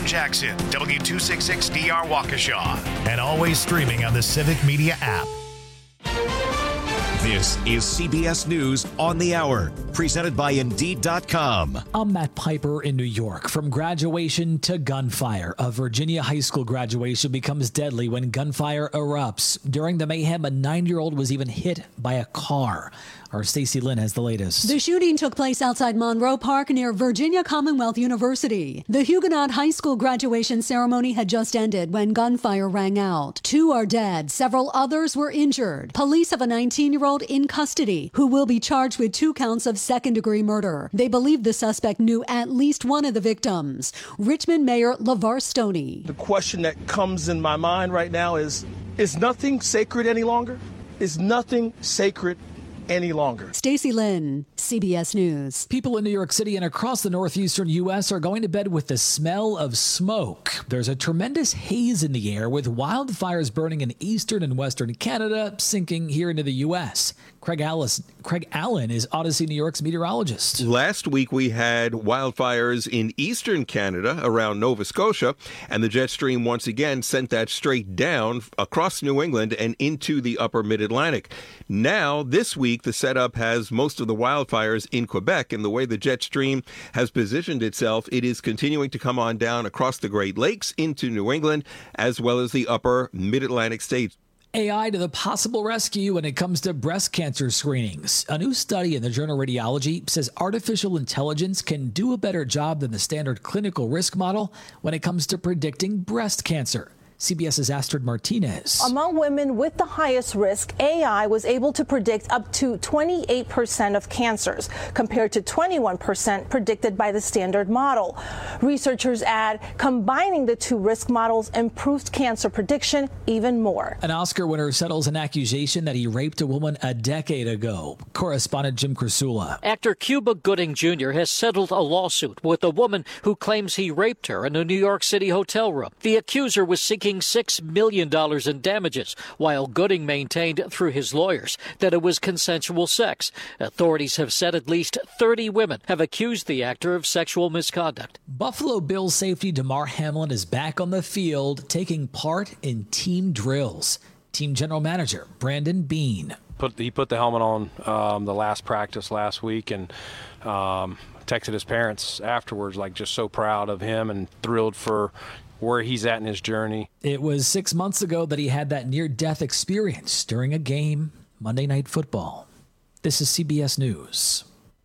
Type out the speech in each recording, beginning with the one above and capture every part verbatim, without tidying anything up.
Jackson, W two sixty-six D R Waukesha, and always streaming on the Civic Media app. This is C B S News on the Hour, presented by Indeed dot com. I'm Matt Piper in New York. From graduation to gunfire, a Virginia high school graduation becomes deadly when gunfire erupts. During the mayhem, a nine-year-old was even hit by a car. Our Stacey Lynn has the latest. The shooting took place outside Monroe Park near Virginia Commonwealth University. The Huguenot High School graduation ceremony had just ended when gunfire rang out. Two are dead. Several others were injured. Police have a nineteen-year-old in custody who will be charged with two counts of second-degree murder. They believe the suspect knew at least one of the victims. Richmond Mayor LeVar Stoney. The question that comes in my mind right now is, is nothing sacred any longer? Is nothing sacred any longer? Stacey Lynn, C B S News. People in New York City and across the northeastern U S are going to bed with the smell of smoke. There's a tremendous haze in the air with wildfires burning in eastern and western Canada, sinking here into the U S. Craig Alice, Craig Allen is Odyssey New York's meteorologist. Last week we had wildfires in eastern Canada around Nova Scotia, and the jet stream once again sent that straight down across New England and into the upper mid-Atlantic. Now, this week, the setup has most of the wildfires in Quebec, and the way the jet stream has positioned itself, it is continuing to come on down across the Great Lakes into New England, as well as the upper mid-Atlantic states. A I to the possible rescue when it comes to breast cancer screenings. A new study in the journal Radiology says artificial intelligence can do a better job than the standard clinical risk model when it comes to predicting breast cancer. CBS's Astrid Martinez. Among women with the highest risk, A I was able to predict up to twenty-eight percent of cancers, compared to twenty-one percent predicted by the standard model. Researchers add combining the two risk models improves cancer prediction even more. An Oscar winner settles an accusation that he raped a woman a decade ago. Correspondent Jim Krasula. Actor Cuba Gooding Junior has settled a lawsuit with a woman who claims he raped her in a New York City hotel room. The accuser was seeking six million dollars in damages, while Gooding maintained through his lawyers that it was consensual sex. Authorities have said at least thirty women have accused the actor of sexual misconduct. Buffalo Bills safety Damar Hamlin is back on the field, taking part in team drills. Team general manager Brandon Beane. Put, he put the helmet on um, the last practice last week and um, texted his parents afterwards, like just so proud of him and thrilled for where he's at in his journey. It was six months ago that he had that near-death experience during a game, Monday Night Football. This is C B S News.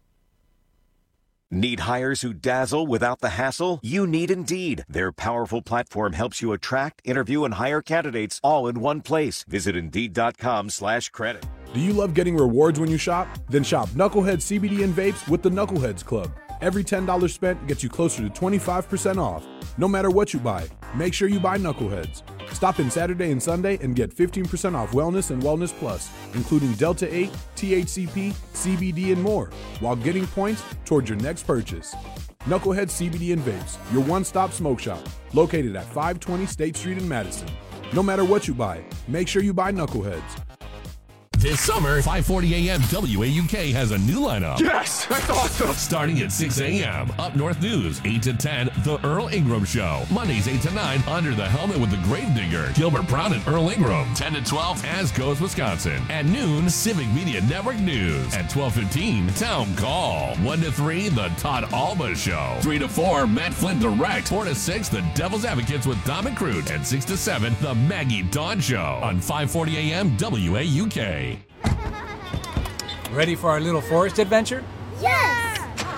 Need hires who dazzle without the hassle? You need Indeed. Their powerful platform helps you attract, interview, and hire candidates all in one place. Visit Indeed.com slash credit. Do you love getting rewards when you shop? Then shop Knucklehead C B D and vapes with the Knuckleheads Club. Every ten dollars spent gets you closer to twenty-five percent off. No matter what you buy, make sure you buy Knuckleheads. Stop in Saturday and Sunday and get fifteen percent off Wellness and Wellness Plus, including Delta eight, T H C P, C B D, and more, while getting points towards your next purchase. Knucklehead C B D and Vapes, your one-stop smoke shop, located at five twenty State Street in Madison. No matter what you buy, make sure you buy Knuckleheads. This summer, five forty a.m. W A U K has a new lineup. Yes, that's awesome. Starting at six a.m. Up North News, eight to ten, The Earl Ingram Show. Mondays, eight to nine, Under the Helmet with the Gravedigger, Gilbert Brown and Earl Ingram. ten to twelve, As Goes Wisconsin. At noon, Civic Media Network News. At twelve fifteen, Town Call. one to three, The Todd Alba Show. three to four, Matt Flynn Direct. four to six, The Devil's Advocates with Dom and Crute. And six to seven, The Maggie Dawn Show. On five forty a.m. W A U K. Ready for our little forest adventure? Yes!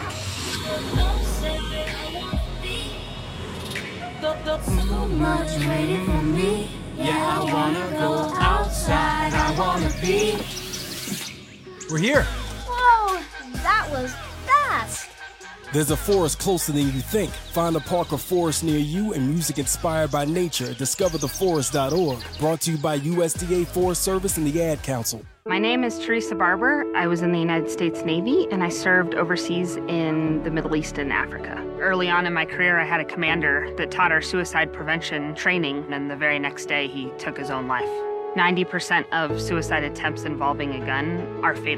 So much waiting for me. Yeah, I wanna go outside. I wanna be. We're here. Whoa, that was fast. There's a forest closer than you think. Find a park or forest near you and music inspired by nature at discover the forest dot org. Brought to you by U S D A Forest Service and the Ad Council. My name is Teresa Barber. I was in the United States Navy, and I served overseas in the Middle East and Africa. Early on in my career, I had a commander that taught our suicide prevention training, and the very next day, he took his own life. ninety percent of suicide attempts involving a gun are fatal.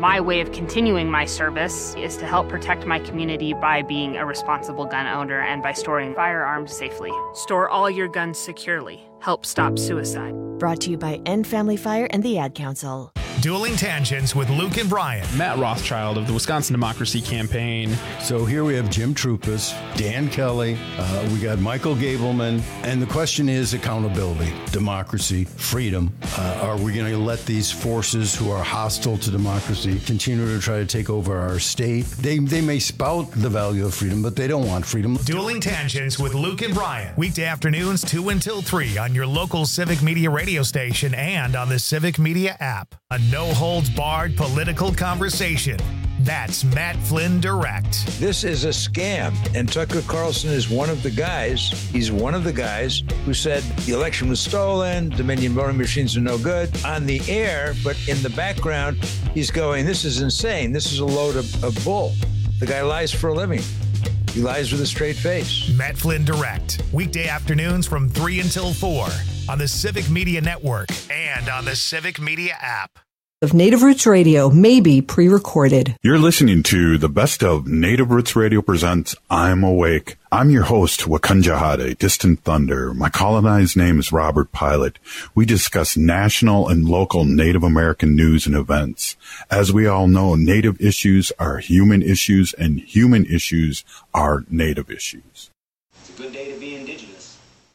My way of continuing my service is to help protect my community by being a responsible gun owner and by storing firearms safely. Store all your guns securely. Help stop suicide. Brought to you by End Family Fire and the Ad Council. Dueling Tangents with Luke and Brian. Matt Rothschild of the Wisconsin Democracy Campaign. So here we have Jim Troupas, Dan Kelly, uh, we got Michael Gableman, and the question is accountability, democracy, freedom. Uh, are we going to let these forces who are hostile to democracy continue to try to take over our state? They, they may spout the value of freedom, but they don't want freedom. Dueling Tangents with Luke and Brian. Weekday afternoons two until three on your local Civic Media radio station and on the Civic Media app. A no-holds-barred political conversation. That's Matt Flynn Direct. This is a scam, and Tucker Carlson is one of the guys. He's one of the guys who said the election was stolen, Dominion voting machines are no good on the air, but in the background, he's going, this is insane. This is a load of, of bull. The guy lies for a living. He lies with a straight face. Matt Flynn Direct. Weekday afternoons from three until four on the Civic Media Network and on the Civic Media app. Of Native Roots Radio may be pre-recorded. You're listening to the best of Native Roots Radio presents I'm Awake. I'm your host, Wakunjahade, Distant Thunder. My colonized name is Robert Pilot. We discuss national and local Native American news and events. As we all know, Native issues are human issues, and human issues are Native issues. It's a good day to be Indigenous.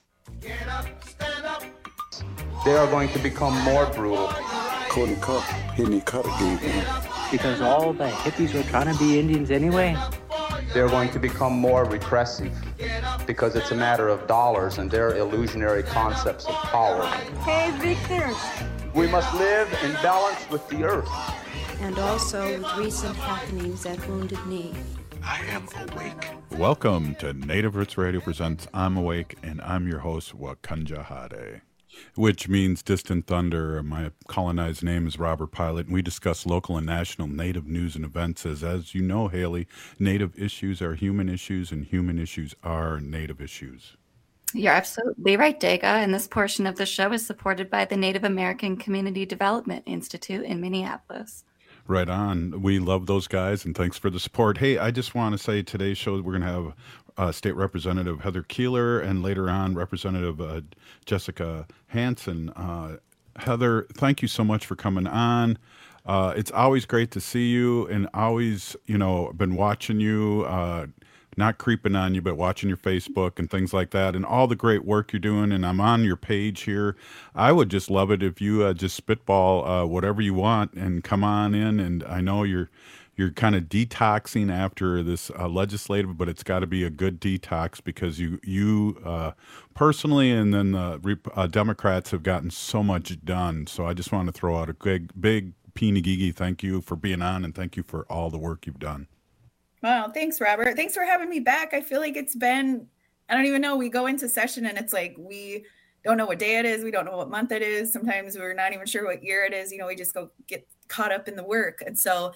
Get up, stand up. They are going to become more brutal. Couldn't cut, hitting cut again. Because all the hippies were trying to be Indians anyway. They're going to become more repressive because it's a matter of dollars and their illusionary concepts of power. Hey, Victor. We must live in balance with the earth. And also with recent happenings at Wounded Knee. I am awake. Welcome to Native Roots Radio presents I'm Awake, and I'm your host, Wakunjahade. Which means Distant Thunder. My colonized name is Robert Pilot, and we discuss local and national Native news and events. As, as you know, Haley, Native issues are human issues, and human issues are Native issues. You're absolutely right, Dega, and this portion of the show is supported by the Native American Community Development Institute in Minneapolis. Right on. We love those guys, and thanks for the support. Hey, I just want to say today's show, we're going to have uh, State Representative Heather Keeler and later on Representative uh, Jessica Hansen. Uh, Heather, thank you so much for coming on. Uh, it's always great to see you, and always, you know, been watching you, uh, not creeping on you, but watching your Facebook and things like that, and all the great work you're doing. And I'm on your page here. I would just love it if you uh, just spitball uh, whatever you want and come on in. And I know you're you're kind of detoxing after this uh, legislative, but it's got to be a good detox because you you uh, personally and then the uh, Democrats have gotten so much done. So I just want to throw out a big big Pinagigi thank you for being on, and thank you for all the work you've done. Well, thanks, Robert. Thanks for having me back. I feel like it's been, I don't even know, we go into session and it's like we don't know what day it is. We don't know what month it is. Sometimes we're not even sure what year it is. You know, we just go get caught up in the work. And so,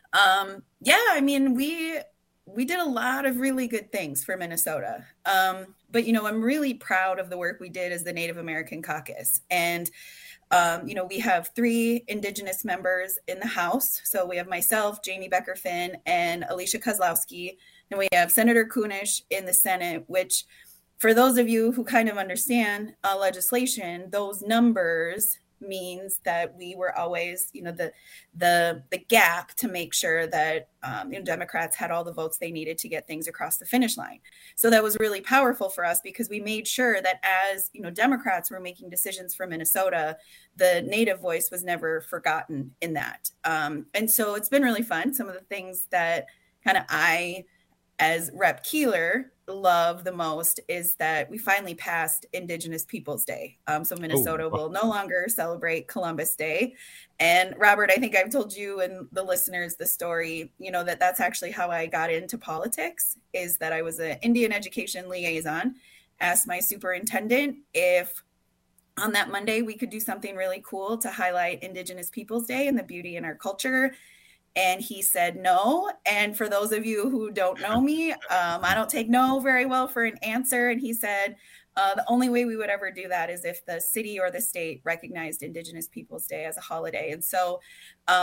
um, yeah, I mean, we we did a lot of really good things for Minnesota. Um, but, you know, I'm really proud of the work we did as the Native American Caucus. And Um, you know, we have three Indigenous members in the House. So we have myself, Jamie Becker-Finn, and Alicia Kozlowski. And we have Senator Kunish in the Senate, which for those of you who kind of understand uh, legislation, those numbers means that we were always, you know, the the the gap to make sure that um, you know, Democrats had all the votes they needed to get things across the finish line. So that was really powerful for us because we made sure that as, you know, Democrats were making decisions for Minnesota, the Native voice was never forgotten in that. Um, and so it's been really fun. Some of the things that kind of I, as Rep Keeler, love the most is that we finally passed Indigenous Peoples Day. Um, so Minnesota oh, wow. will no longer celebrate Columbus Day. And Robert, I think I've told you and the listeners the story, you know, that that's actually how I got into politics, is that I was an Indian education liaison, asked my superintendent if on that Monday we could do something really cool to highlight Indigenous Peoples Day and the beauty in our culture. And he said no. And for those of you who don't know me, um, I don't take no very well for an answer. And he said, uh, the only way we would ever do that is if the city or the state recognized Indigenous Peoples Day as a holiday. And so um,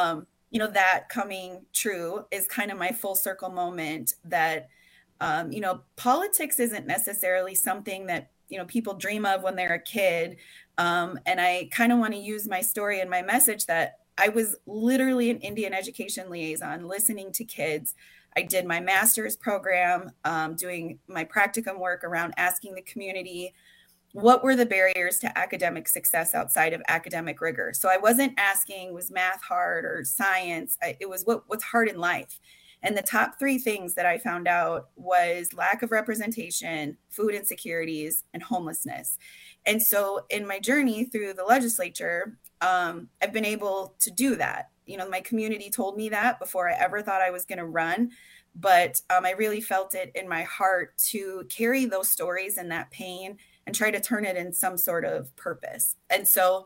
you know, that coming true is kind of my full circle moment that, um, you know, politics isn't necessarily something that, you know, people dream of when they're a kid. Um, and I kind of want to use my story and my message that I was literally an Indian education liaison, listening to kids. I did my master's program, um, doing my practicum work around asking the community, what were the barriers to academic success outside of academic rigor? So I wasn't asking, was math hard or science? I, it was what, what's hard in life. And the top three things that I found out was lack of representation, food insecurities, and homelessness. And so in my journey through the legislature, um, I've been able to do that. You know, my community told me that before I ever thought I was going to run. But um, I really felt it in my heart to carry those stories and that pain and try to turn it in some sort of purpose. And so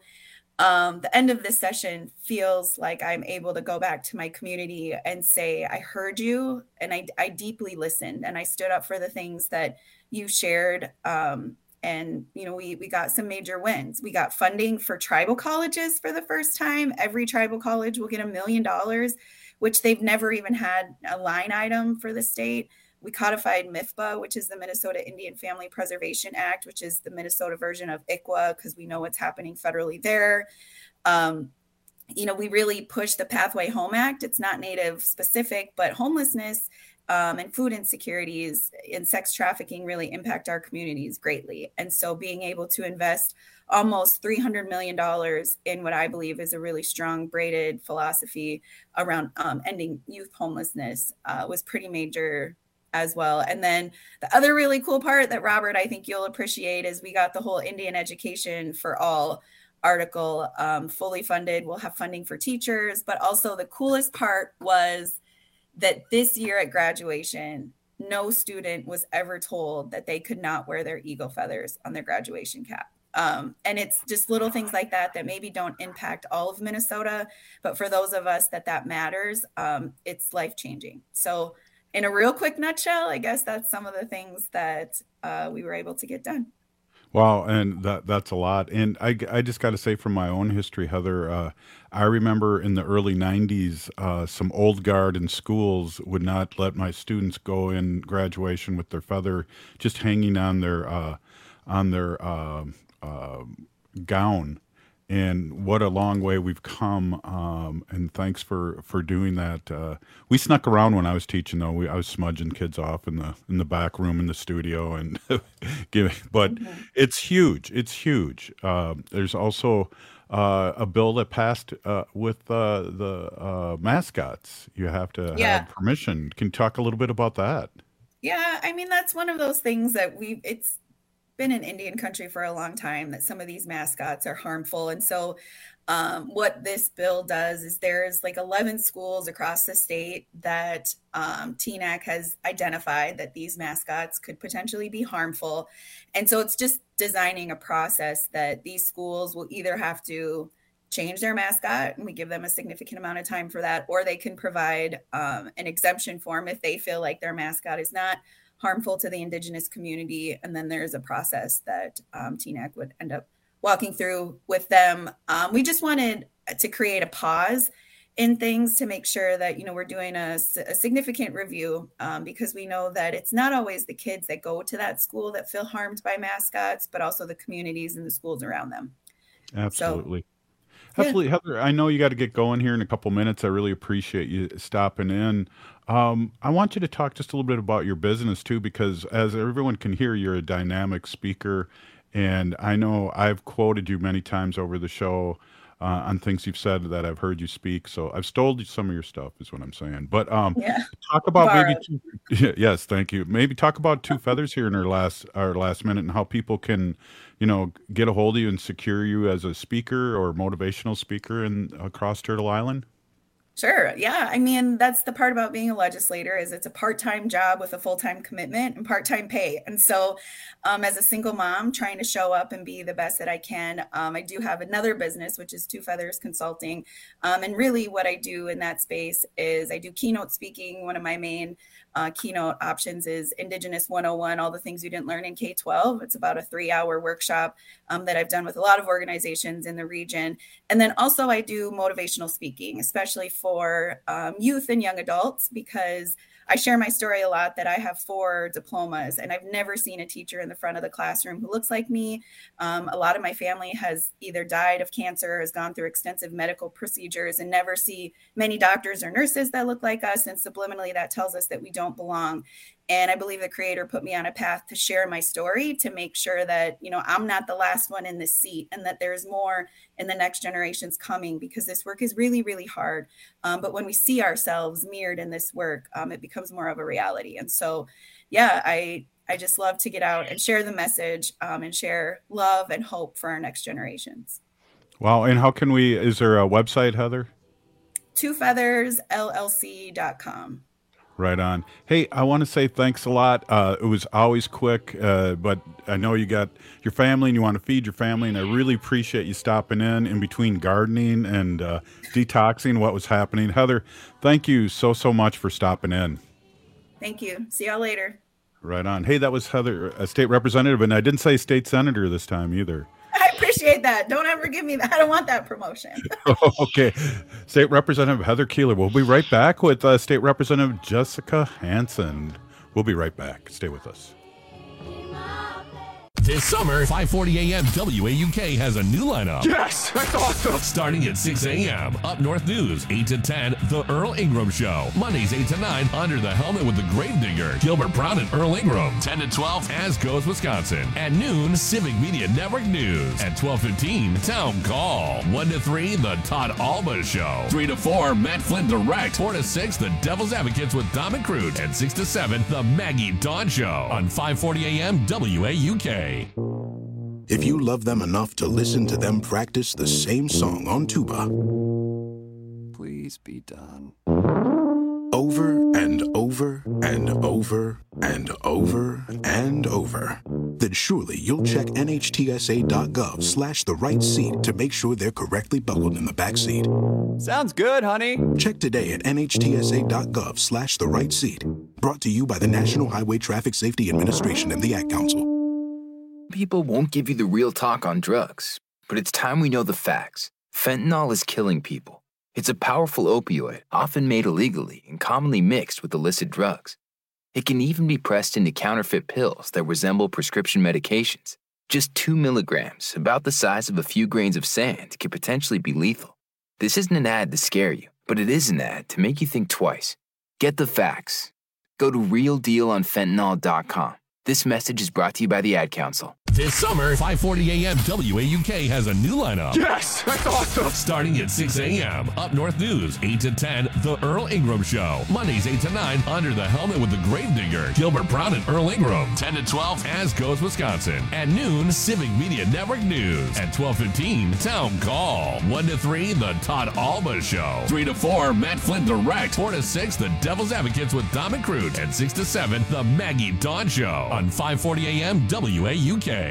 um, the end of this session feels like I'm able to go back to my community and say, I heard you, and I, I deeply listened, and I stood up for the things that you shared. Um, and, you know, we, we got some major wins. We got funding for tribal colleges for the first time. Every tribal college will get a million dollars, which they've never even had a line item for the state. We codified M I F P A, which is the Minnesota Indian Family Preservation Act, which is the Minnesota version of I C W A, because we know what's happening federally there. Um, you know, we really pushed the Pathway Home Act. It's not Native specific, but homelessness um, and food insecurities and sex trafficking really impact our communities greatly. And so being able to invest almost three hundred million dollars in what I believe is a really strong braided philosophy around um, ending youth homelessness uh, was pretty major as well. And then the other really cool part that, Robert, I think you'll appreciate is we got the whole Indian Education for All article um, fully funded. We'll have funding for teachers, but also the coolest part was that this year at graduation, no student was ever told that they could not wear their eagle feathers on their graduation cap. Um, and it's just little things like that that maybe don't impact all of Minnesota, but for those of us that that matters, um, it's life-changing. So in a real quick nutshell, I guess that's some of the things that uh, we were able to get done. Wow, and that that's a lot. And I, I just got to say from my own history, Heather, uh, I remember in the early nineties, uh, some old guard in schools would not let my students go in graduation with their feather just hanging on their uh, on their uh, uh, gown. And what a long way we've come. Um, and thanks for, for doing that. Uh, we snuck around when I was teaching, though. We, I was smudging kids off in the in the back room in the studio, and giving. But mm-hmm. It's huge. It's huge. Uh, there's also uh, a bill that passed uh, with uh, the uh, mascots. You have to yeah. have permission. Can you talk a little bit about that? Yeah, I mean that's one of those things that we. It's. been in Indian country for a long time that some of these mascots are harmful. And so um, what this bill does is there's like eleven schools across the state that um, T N A C has identified that these mascots could potentially be harmful. And so it's just designing a process that these schools will either have to change their mascot, and we give them a significant amount of time for that, or they can provide um, an exemption form if they feel like their mascot is not harmful to the Indigenous community. And then there's a process that um, T N A C would end up walking through with them. Um, we just wanted to create a pause in things to make sure that, you know, we're doing a, a significant review um, because we know that it's not always the kids that go to that school that feel harmed by mascots, but also the communities and the schools around them. Absolutely. So, Absolutely. Yeah. Heather, I know you got to get going here in a couple minutes. I really appreciate you stopping in. Um, I want you to talk just a little bit about your business too, because as everyone can hear, you're a dynamic speaker. And I know I've quoted you many times over the show uh, on things you've said that I've heard you speak. So I've stole some of your stuff is what I'm saying. But um, yeah. talk about Borrowed. maybe two, yes, thank you. Maybe talk about Two Feathers here in our last our last minute and how people can, you know, get a hold of you and secure you as a speaker or motivational speaker in across Turtle Island. Sure. Yeah. I mean, that's the part about being a legislator is it's a part-time job with a full-time commitment and part-time pay. And so um, as a single mom trying to show up and be the best that I can, um, I do have another business, which is Two Feathers Consulting. Um, and really what I do in that space is I do keynote speaking. One of my main uh, keynote options is Indigenous one oh one, all the things you didn't learn in K twelve. It's about a three hour workshop um, that I've done with a lot of organizations in the region. And then also I do motivational speaking, especially for um, youth and young adults, because I share my story a lot that I have four diplomas and I've never seen a teacher in the front of the classroom who looks like me. Um, a lot of my family has either died of cancer or has gone through extensive medical procedures and never see many doctors or nurses that look like us. And subliminally, that tells us that we don't belong. And I believe the Creator put me on a path to share my story, to make sure that, you know, I'm not the last one in this seat and that there's more in the next generations coming, because this work is really, really hard. Um, but when we see ourselves mirrored in this work, um, it becomes more of a reality. And so, yeah, I I just love to get out and share the message um, and share love and hope for our next generations. Wow. And how can we, is there a website, Heather? two feathers L L C dot com. Right on. Hey, I want to say thanks a lot. Uh, it was always quick, uh, but I know you got your family and you want to feed your family, and I really appreciate you stopping in in between gardening and uh, detoxing what was happening. Heather, thank you so, so much for stopping in. Thank you. See y'all later. Right on. Hey, that was Heather, a state representative, and I didn't say state senator this time either. I appreciate that. Don't ever give me that. I don't want that promotion. Okay. State Representative Heather Keeler. We'll be right back with uh, State Representative Jessica Hansen. We'll be right back. Stay with us. This summer, five forty a.m. W A U K has a new lineup. Yes, that's awesome. Starting at six a.m. Up North News, eight to ten, The Earl Ingram Show. Mondays, eight to nine, Under the Helmet with the Gravedigger, Gilbert Brown and Earl Ingram. ten to twelve, As Goes Wisconsin. At noon, Civic Media Network News. At twelve fifteen, Town Call. one to three, The Todd Alba Show. three to four, Matt Flynn Direct. four to six, The Devil's Advocates with Dom and Crute. And six to seven, The Maggie Dawn Show. On five forty a.m. W A U K. If you love them enough to listen to them practice the same song on tuba, please be done. Over and over and over and over and over, then surely you'll check nhtsa.gov slash the right seat to make sure they're correctly buckled in the back seat. Sounds good, honey. Check today at nhtsa.gov slash the right seat. Brought to you by the National Highway Traffic Safety Administration and the Ad Council. People won't give you the real talk on drugs, but it's time we know the facts. Fentanyl is killing people. It's a powerful opioid, often made illegally and commonly mixed with illicit drugs. It can even be pressed into counterfeit pills that resemble prescription medications. Just two milligrams, about the size of a few grains of sand, can potentially be lethal. This isn't an ad to scare you, but it is an ad to make you think twice. Get the facts. Go to real deal on fentanyl dot com. This message is brought to you by the Ad Council. This summer, five forty a.m. W A U K has a new lineup. Yes, that's awesome. Starting at six a.m. Up North News, eight to ten, The Earl Ingram Show. Mondays, eight to nine, Under the Helmet with the Gravedigger, Gilbert Brown and Earl Ingram. ten to twelve, As Goes Wisconsin. At noon, Civic Media Network News. At twelve fifteen, Town Call. one to three, The Todd Alba Show. three to four, Matt Flynn Direct. four to six, The Devil's Advocates with Dom and Crute. And six to seven, The Maggie Dawn Show. On five forty a.m. W A U K.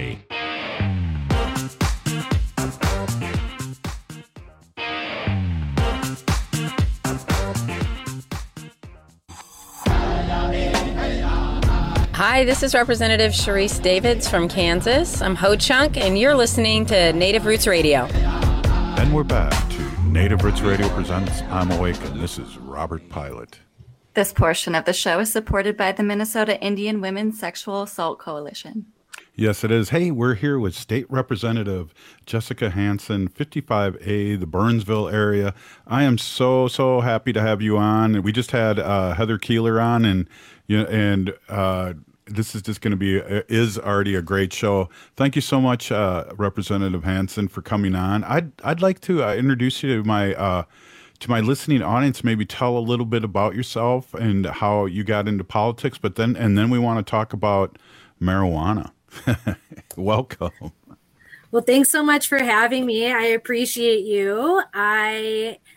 Hi, this is Representative Sharice Davids from Kansas. I'm Ho Chunk, and you're listening to Native Roots Radio. And we're back to Native Roots Radio presents I'm Awake, and this is Robert Pilot. This portion of the show is supported by the Minnesota Indian Women's Sexual Assault Coalition. Yes, it is. Hey, we're here with State Representative Jessica Hansen, fifty-five A, the Burnsville area. I am so, so happy to have you on. We just had uh, Heather Keeler on, and you know, and uh, this is just going to be, is already a great show. Thank you so much, uh, Representative Hansen, for coming on. I'd, I'd like to uh, introduce you to my uh, to my listening audience, maybe tell a little bit about yourself and how you got into politics, but then and then we want to talk about marijuana. Welcome. Well, thanks so much for having me. I appreciate you. I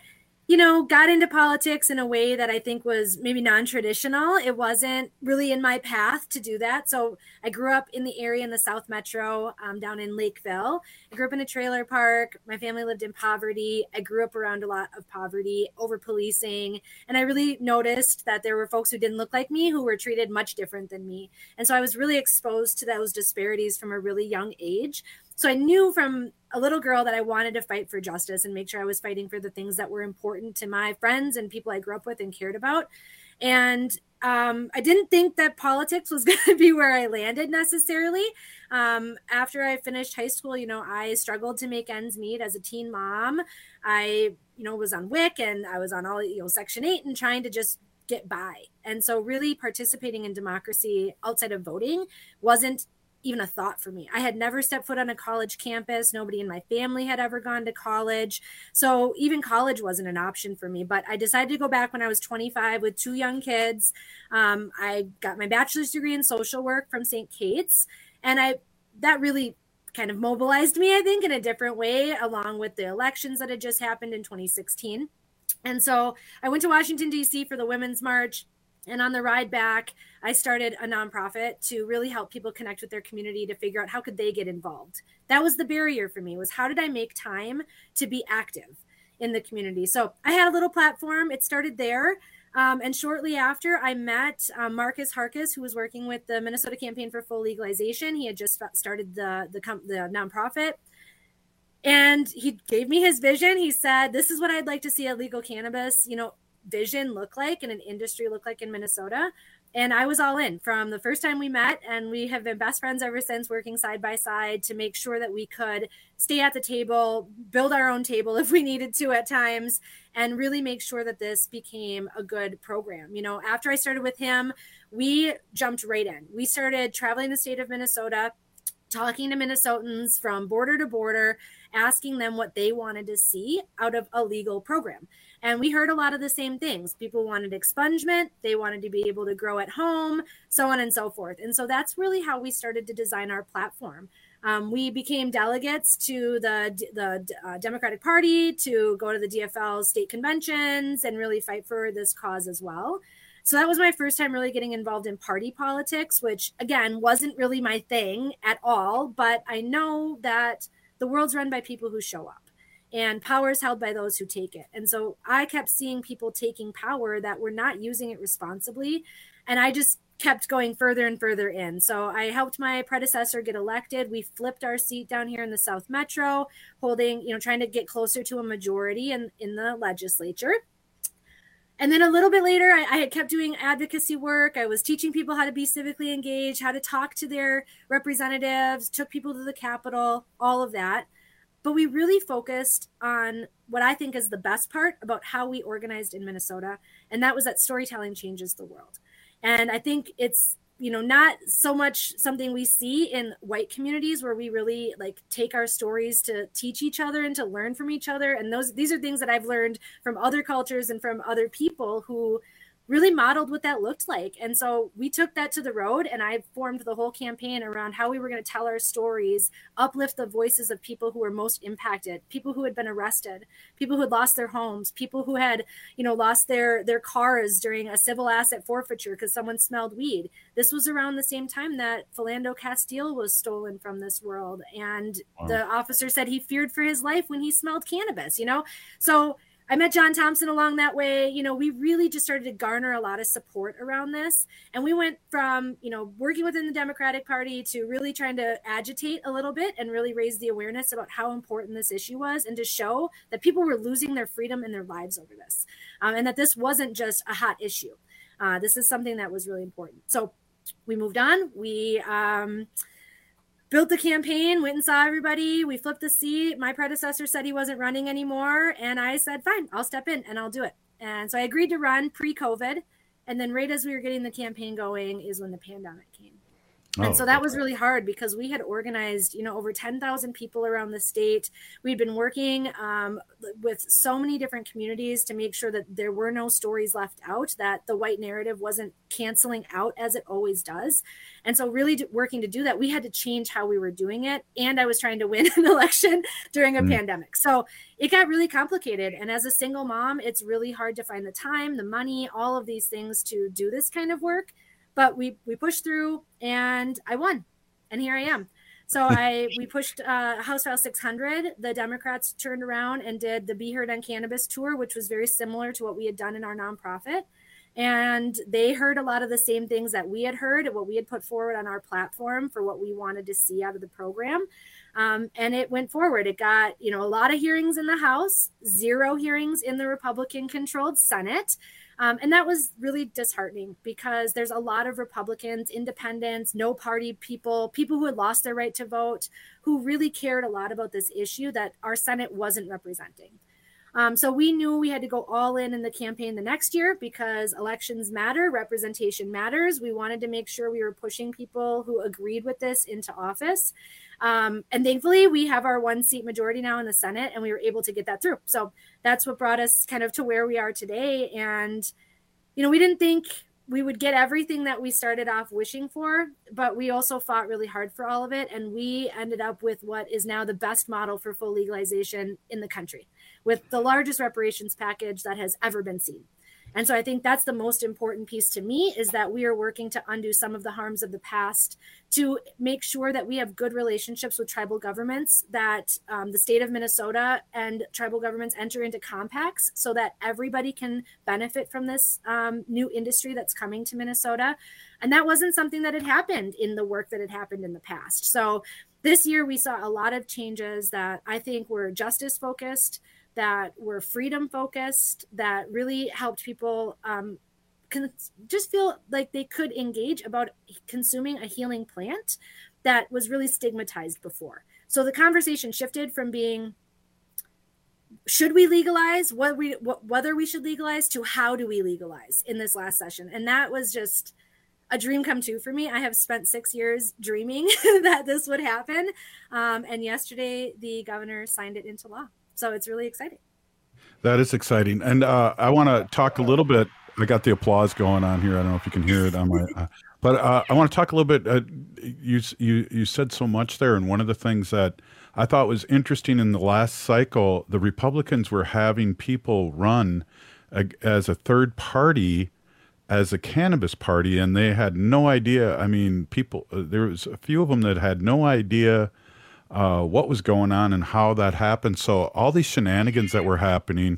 you know, got into politics in a way that I think was maybe non-traditional. It wasn't really in my path to do that. So I grew up in the area in the South Metro, um, down in Lakeville. I grew up in a trailer park. My family lived in poverty. I grew up around a lot of poverty, over policing. And I really noticed that there were folks who didn't look like me who were treated much different than me. And so I was really exposed to those disparities from a really young age. So I knew from a little girl that I wanted to fight for justice and make sure I was fighting for the things that were important to my friends and people I grew up with and cared about. And um, I didn't think that politics was going to be where I landed necessarily. Um, after I finished high school, you know, I struggled to make ends meet as a teen mom. I, you know, was on W I C and I was on all, you know, Section eight and trying to just get by. And so really participating in democracy outside of voting wasn't even a thought for me. I had never stepped foot on a college campus. Nobody in my family had ever gone to college. So even college wasn't an option for me, but I decided to go back when I was twenty-five with two young kids. Um, I got my bachelor's degree in social work from Saint Kate's. And I, that really kind of mobilized me, I think, in a different way, along with the elections that had just happened in twenty sixteen. And so I went to Washington, D C for the Women's March. And on the ride back, I started a nonprofit to really help people connect with their community to figure out how could they get involved. That was the barrier for me, was how did I make time to be active in the community? So I had a little platform. It started there. Um, and shortly after, I met um, Marcus Harkis, who was working with the Minnesota Campaign for Full Legalization. He had just started the, the, the nonprofit. And he gave me his vision. He said, this is what I'd like to see a legal cannabis, you know, vision look like and an industry look like in Minnesota. And I was all in from the first time we met, and we have been best friends ever since, working side by side to make sure that we could stay at the table, build our own table if we needed to at times, and really make sure that this became a good program. You know, after I started with him, we jumped right in. We started traveling the state of Minnesota, talking to Minnesotans from border to border, asking them what they wanted to see out of a legal program. And we heard a lot of the same things. People wanted expungement. They wanted to be able to grow at home, so on and so forth. And so that's really how we started to design our platform. Um, we became delegates to the, the uh, Democratic Party to go to the D F L state conventions and really fight for this cause as well. So that was my first time really getting involved in party politics, which, again, wasn't really my thing at all. But I know that the world's run by people who show up, and power is held by those who take it. And so I kept seeing people taking power that were not using it responsibly. And I just kept going further and further in. So I helped my predecessor get elected. We flipped our seat down here in the South Metro, holding, you know, trying to get closer to a majority in, in the legislature. And then a little bit later, I, I had kept doing advocacy work. I was teaching people how to be civically engaged, how to talk to their representatives, took people to the Capitol, all of that. But we really focused on what I think is the best part about how we organized in Minnesota. And that was that storytelling changes the world. And I think it's, you know, not so much something we see in white communities where we really like take our stories to teach each other and to learn from each other. And those, these are things that I've learned from other cultures and from other people who really modeled what that looked like. And so we took that to the road, and I formed the whole campaign around how we were going to tell our stories, uplift the voices of people who were most impacted, people who had been arrested, people who had lost their homes, people who had, you know, lost their, their cars during a civil asset forfeiture because someone smelled weed. This was around the same time that Philando Castile was stolen from this world. And wow. The officer said he feared for his life when he smelled cannabis, you know? So I met John Thompson along that way. You know, we really just started to garner a lot of support around this. And we went from, you know, working within the Democratic Party to really trying to agitate a little bit and really raise the awareness about how important this issue was, and to show that people were losing their freedom and their lives over this. Um, and that this wasn't just a hot issue. Uh, this is something that was really important. So we moved on. We, um, built the campaign, went and saw everybody. We flipped the seat. My predecessor said he wasn't running anymore. And I said, fine, I'll step in and I'll do it. And so I agreed to run pre-COVID. And then right as we were getting the campaign going is when the pandemic came. And Oh, so that was really hard because we had organized, you know, over ten thousand people around the state. We'd been working um, with so many different communities to make sure that there were no stories left out, that the white narrative wasn't canceling out as it always does. And so really d- working to do that, we had to change how we were doing it. And I was trying to win an election during a Mm. pandemic. So it got really complicated. And as a single mom, it's really hard to find the time, the money, all of these things to do this kind of work. But we we pushed through and I won. And here I am. So I we pushed uh, House File six hundred. The Democrats turned around and did the Be Heard on Cannabis tour, which was very similar to what we had done in our nonprofit. And they heard a lot of the same things that we had heard, what we had put forward on our platform for what we wanted to see out of the program. Um, and it went forward. It got, you know, a lot of hearings in the House, zero hearings in the Republican-controlled Senate. Um, and that was really disheartening because there's a lot of Republicans, independents, no party people, people who had lost their right to vote, who really cared a lot about this issue that our Senate wasn't representing. Um, so we knew we had to go all in in the campaign the next year because elections matter, representation matters. We wanted to make sure we were pushing people who agreed with this into office. Um, and thankfully, we have our one seat majority now in the Senate, and we were able to get that through. So that's what brought us kind of to where we are today. And, you know, we didn't think we would get everything that we started off wishing for, but we also fought really hard for all of it. And we ended up with what is now the best model for full legalization in the country, with the largest reparations package that has ever been seen. And so I think that's the most important piece to me, is that we are working to undo some of the harms of the past, to make sure that we have good relationships with tribal governments, that um, the state of Minnesota and tribal governments enter into compacts so that everybody can benefit from this um, new industry that's coming to Minnesota. And that wasn't something that had happened in the work that had happened in the past. So this year we saw a lot of changes that I think were justice focused, that were freedom focused, that really helped people um, can just feel like they could engage about consuming a healing plant that was really stigmatized before. So the conversation shifted from being, should we legalize, what we, what, whether we should legalize, to how do we legalize in this last session. And that was just a dream come true for me. I have spent six years dreaming that this would happen. Um, and yesterday the governor signed it into law. So it's really exciting. That is exciting. And uh, I want to talk a little bit. I got the applause going on here. I don't know if you can hear it on my, uh, but uh, I want to talk a little bit. Uh, you, you, you said so much there. And one of the things that I thought was interesting in the last cycle, the Republicans were having people run uh, as a third party, as a cannabis party, and they had no idea. I mean, people, uh, there was a few of them that had no idea Uh, what was going on and how that happened. So all these shenanigans that were happening,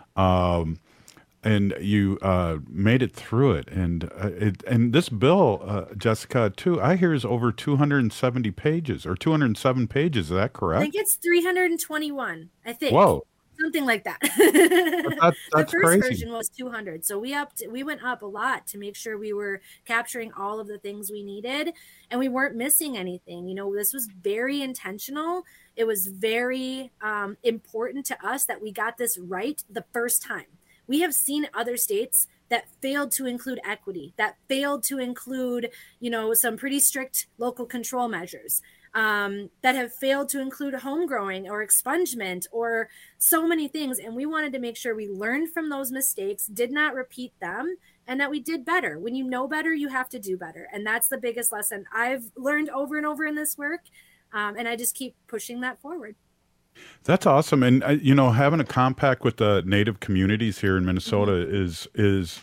um, and you uh, made it through it. And uh, it, and this bill, uh, Jessica, too, I hear is over two hundred seventy pages or two hundred seven pages. Is that correct? I think it's three hundred twenty-one, I think. Whoa. Something like that. That's, that's the first crazy. version was two hundred. So we upped, we went up a lot to make sure we were capturing all of the things we needed and we weren't missing anything. You know, this was very intentional. It was very um, important to us that we got this right the first time. We have seen other states that failed to include equity, that failed to include, you know, some pretty strict local control measures. Um, that have failed to include home growing or expungement or so many things. And we wanted to make sure we learned from those mistakes, did not repeat them, and that we did better. When you know better, you have to do better. And that's the biggest lesson I've learned over and over in this work. Um, and I just keep pushing that forward. That's awesome. And, uh, you know, having a compact with the Native communities here in Minnesota mm-hmm. is is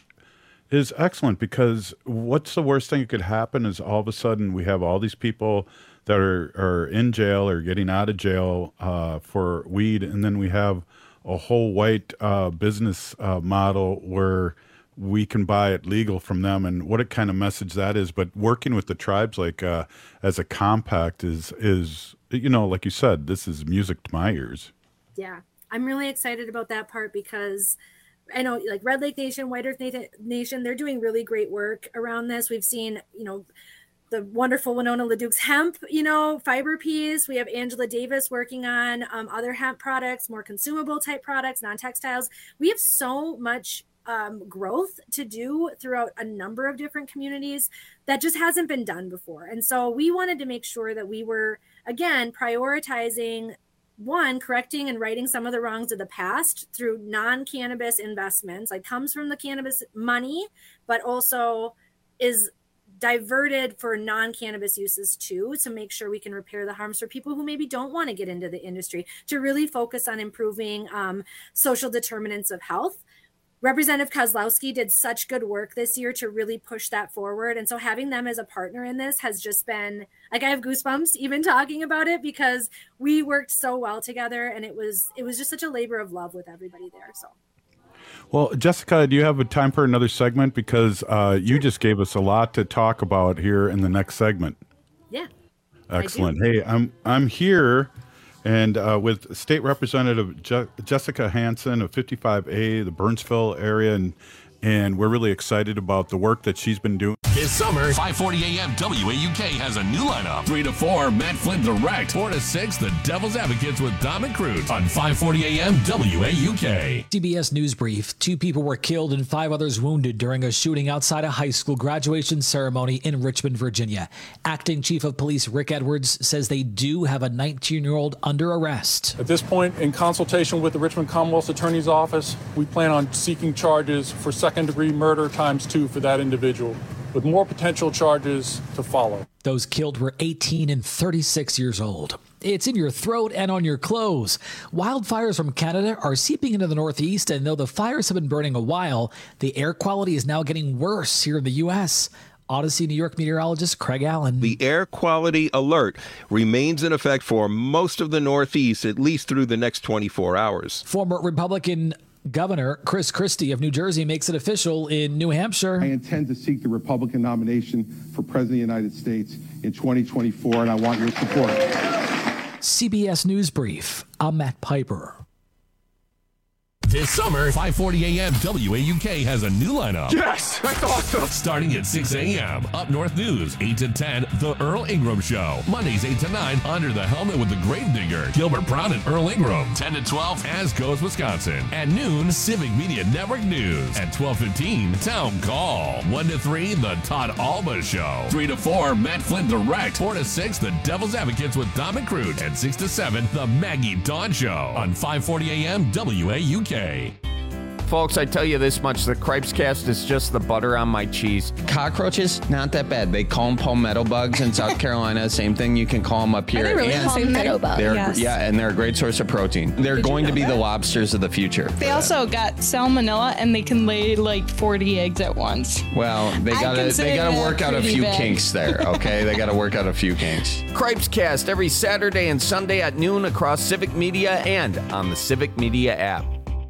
is excellent, because what's the worst thing that could happen is all of a sudden we have all these people that are, are in jail or getting out of jail uh, for weed, and then we have a whole white uh, business uh, model where we can buy it legal from them, and what a kind of message that is. But working with the tribes, like uh, as a compact, is is you know, like you said, this is music to my ears. Yeah, I'm really excited about that part, because I know, like Red Lake Nation, White Earth Nation, they're doing really great work around this. We've seen, you know, the wonderful Winona LeDuc's hemp, you know, fiber piece. We have Angela Davis working on um, other hemp products, more consumable type products, non-textiles. We have so much um, growth to do throughout a number of different communities that just hasn't been done before. And so we wanted to make sure that we were, again, prioritizing, one, correcting and righting some of the wrongs of the past through non-cannabis investments, like comes from the cannabis money, but also is diverted for non-cannabis uses too, to make sure we can repair the harms for people who maybe don't want to get into the industry, to really focus on improving um, social determinants of health. Representative Kozlowski did such good work this year to really push that forward. And so having them as a partner in this has just been, like, I have goosebumps even talking about it, because we worked so well together, and it was it was just such a labor of love with everybody there. So. Well, Jessica, do you have a time for another segment? Because uh, you just gave us a lot to talk about here in the next segment. Yeah. Excellent. Hey, I'm I'm here and uh, with State Representative Je- Jessica Hansen of fifty-five A, the Burnsville area, and and we're really excited about the work that she's been doing. This summer, five forty A M W A U K has a new lineup. three to four, Matt Flynn Direct. four to six, The Devil's Advocates with Dominic Cruz on five forty A M W A U K. C B S News Brief. Two people were killed and five others wounded during a shooting outside a high school graduation ceremony in Richmond, Virginia. Acting Chief of Police Rick Edwards says they do have a nineteen-year-old under arrest. At this point, in consultation with the Richmond Commonwealth's Attorney's Office, we plan on seeking charges for second-degree murder times two for that individual, with more potential charges to follow. Those killed were eighteen and thirty-six years old. It's in your throat and on your clothes. Wildfires from Canada are seeping into the Northeast, and though the fires have been burning a while, the air quality is now getting worse here in the U S Odyssey New York meteorologist Craig Allen. The air quality alert remains in effect for most of the Northeast, at least through the next twenty-four hours. Former Republican Governor Chris Christie of New Jersey makes it official in New Hampshire. I intend to seek the Republican nomination for President of the United States in twenty twenty-four, and I want your support. C B S News Brief. I'm Matt Piper. This summer, five forty A M W A U K has a new lineup. Yes, that's awesome. Starting at six A M, Up North News, eight to ten, The Earl Ingram Show. Mondays, eight to nine, Under the Helmet with the Gravedigger, Gilbert Brown and Earl Ingram. ten to twelve, As Goes Wisconsin. At noon, Civic Media Network News. At twelve fifteen, Town Call. one to three, The Todd Alba Show. three to four, Matt Flynn Direct. four to six, The Devil's Advocates with Dominic Cruz. And six to seven, The Maggie Dawn Show. On five forty A M W A U K. Folks, I tell you this much, the Cripes Cast is just the butter on my cheese. Cockroaches, not that bad. They call them palmetto bugs in South Carolina. Same thing, you can call them up here. Are they really and palmetto bugs? they're, Yes. Yeah, and they're a great source of protein. They're Did going you to know be that? the lobsters of the future. They also got salmonella, and they can lay like forty eggs at once. Well, they I gotta consider they gotta that work out a pretty few bad. kinks there, okay? They gotta work out a few kinks. Cripes Cast every Saturday and Sunday at noon across Civic Media and on the Civic Media app.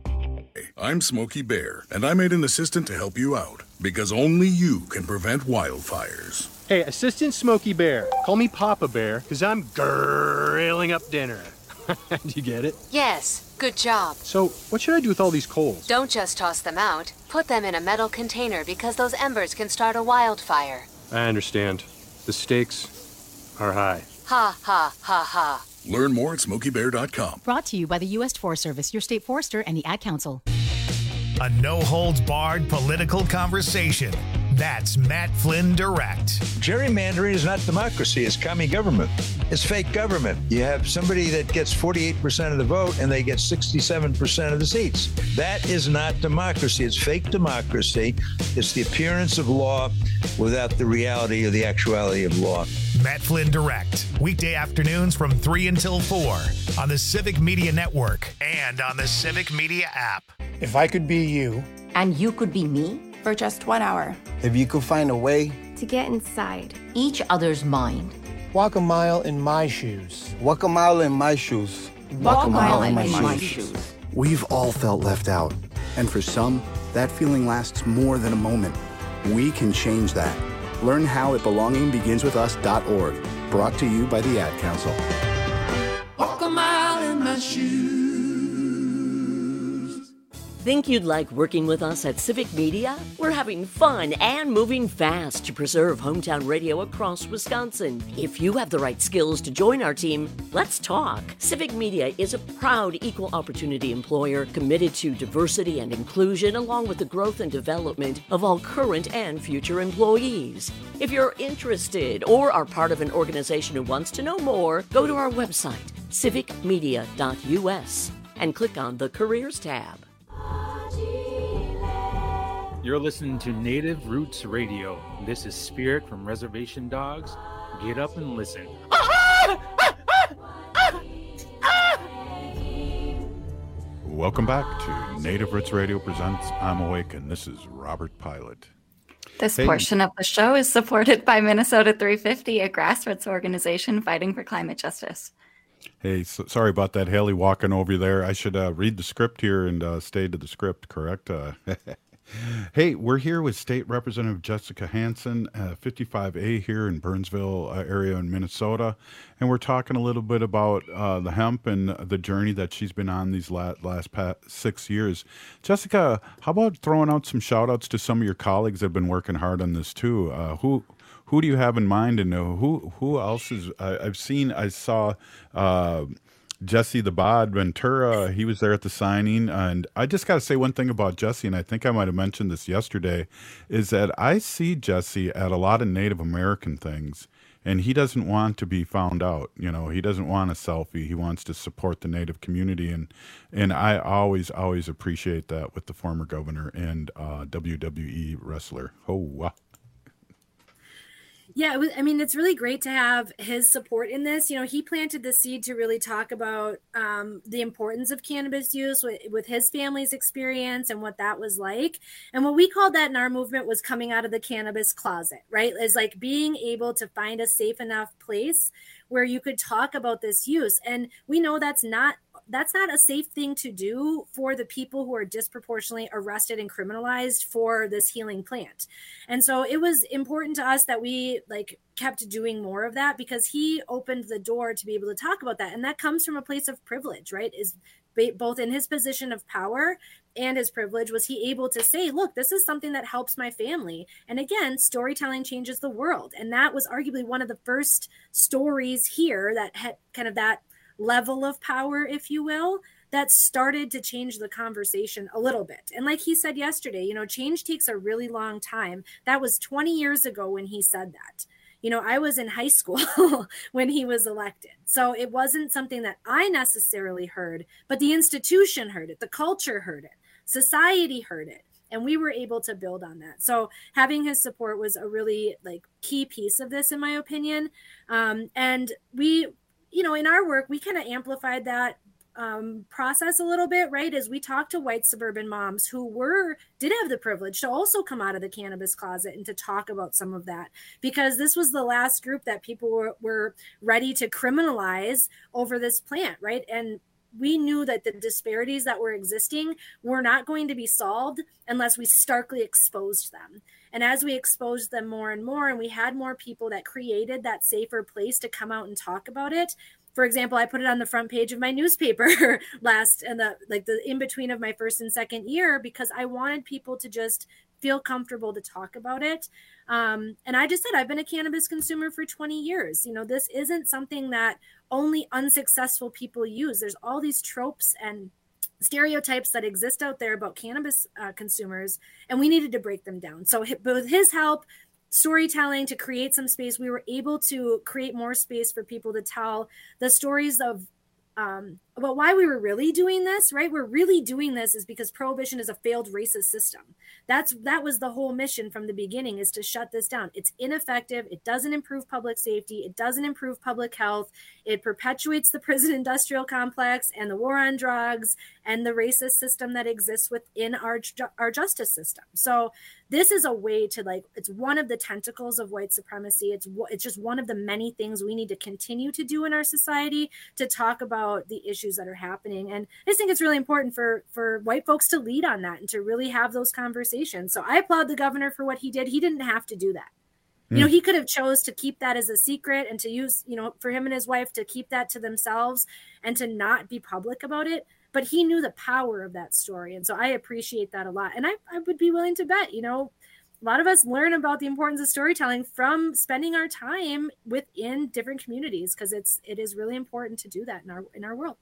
I'm Smokey Bear, and I made an assistant to help you out, because only you can prevent wildfires. Hey, Assistant Smokey Bear. Call me Papa Bear, because I'm grilling up dinner. Do you get it? Yes, good job. So, what should I do with all these coals? Don't just toss them out. Put them in a metal container because those embers can start a wildfire. I understand. The stakes are high. Ha, ha, ha, ha. Learn more at smokey bear dot com. Brought to you by the U S Forest Service, your state forester, and the Ad Council. A no-holds-barred political conversation. That's Matt Flynn Direct. Gerrymandering is not democracy. It's commie government. It's fake government. You have somebody that gets forty-eight percent of the vote and they get sixty-seven percent of the seats. That is not democracy. It's fake democracy. It's the appearance of law without the reality or the actuality of law. Matt Flynn Direct. Weekday afternoons from three until four on the Civic Media Network and on the Civic Media app. If I could be you. And you could be me for just one hour. If you could find a way to get inside each other's mind. Walk a mile in my shoes. Walk a mile in my shoes. Walk, Walk a mile, mile in my, my shoes. shoes. We've all felt left out. And for some, that feeling lasts more than a moment. We can change that. Learn how at belonging begins with us dot org. Brought to you by the Ad Council. Walk a mile in my shoes. Think you'd like working with us at Civic Media? We're having fun and moving fast to preserve hometown radio across Wisconsin. If you have the right skills to join our team, let's talk. Civic Media is a proud equal opportunity employer committed to diversity and inclusion, along with the growth and development of all current and future employees. If you're interested or are part of an organization who wants to know more, go to our website, civic media dot u s, and click on the Careers tab. You're listening to Native Roots Radio. This is Spirit from Reservation Dogs. Get up and listen. Welcome back to Native Roots Radio presents I'm Awake, and this is Robert Pilot. This Hey. portion of the show is supported by Minnesota three fifty, a grassroots organization fighting for climate justice. Hey, so, sorry about that, Haley, walking over there. I should uh, read the script here and uh, stay to the script, correct? Uh, hey, we're here with State Representative Jessica Hansen, uh, fifty-five A here in Burnsville uh, area in Minnesota, and we're talking a little bit about uh, the hemp and the journey that she's been on these last, last past six years. Jessica, how about throwing out some shout-outs to some of your colleagues that have been working hard on this too? Uh, who who do you have in mind, and uh, who who else is? I, I've seen, I saw. Uh, Jesse the Bod Ventura, he was there at the signing. And I just got to say one thing about Jesse, and I think I might have mentioned this yesterday, is that I see Jesse at a lot of Native American things, and he doesn't want to be found out. You know, he doesn't want a selfie. He wants to support the Native community. And, and I always, always appreciate that with the former governor and uh, W W E wrestler. Oh, wow. Yeah, it was, I mean, it's really great to have his support in this. You know, he planted the seed to really talk about um, the importance of cannabis use with, with his family's experience and what that was like. And what we called that in our movement was coming out of the cannabis closet, right? Is like being able to find a safe enough place where you could talk about this use. And we know that's not that's not a safe thing to do for the people who are disproportionately arrested and criminalized for this healing plant. And so it was important to us that we like kept doing more of that, because he opened the door to be able to talk about that. And that comes from a place of privilege, right? Is both in his position of power and his privilege, was he able to say, look, this is something that helps my family. And again, storytelling changes the world. And that was arguably one of the first stories here that had kind of that level of power, if you will, that started to change the conversation a little bit. And like he said yesterday, you know, change takes a really long time. That was twenty years ago when he said that. You know, I was in high school when he was elected. So it wasn't something that I necessarily heard, but the institution heard it, the culture heard it, society heard it, and we were able to build on that. So having his support was a really like key piece of this, in my opinion. Um, and we, you know, in our work, we kind of amplified that um, process a little bit, right? As we talked to white suburban moms who were, did have the privilege to also come out of the cannabis closet and to talk about some of that, because this was the last group that people were, were ready to criminalize over this plant, right? And we knew that the disparities that were existing were not going to be solved unless we starkly exposed them. And as we exposed them more and more, and we had more people that created that safer place to come out and talk about it. For example, I put it on the front page of my newspaper last and the like the in between of my first and second year, because I wanted people to just feel comfortable to talk about it. Um, and I just said, I've been a cannabis consumer for twenty years. You know, this isn't something that only unsuccessful people use. There's all these tropes and stereotypes that exist out there about cannabis uh, consumers, and we needed to break them down. So with his help, storytelling to create some space, we were able to create more space for people to tell the stories of um, about why we were really doing this, right? We're really doing this is because prohibition is a failed racist system. That's that was the whole mission from the beginning, is to shut this down. It's ineffective. It doesn't improve public safety. It doesn't improve public health. It perpetuates the prison industrial complex and the war on drugs and the racist system that exists within our, our justice system. So this is a way to like, it's one of the tentacles of white supremacy. It's it's just one of the many things we need to continue to do in our society to talk about the issues that are happening. And I just think it's really important for, for white folks to lead on that and to really have those conversations. So I applaud the governor for what he did. He didn't have to do that. You know, he could have chose to keep that as a secret and to use, you know, for him and his wife to keep that to themselves and to not be public about it. But he knew the power of that story. And so I appreciate that a lot. And I, I would be willing to bet, you know, a lot of us learn about the importance of storytelling from spending our time within different communities, because it's it is really important to do that in our in our world.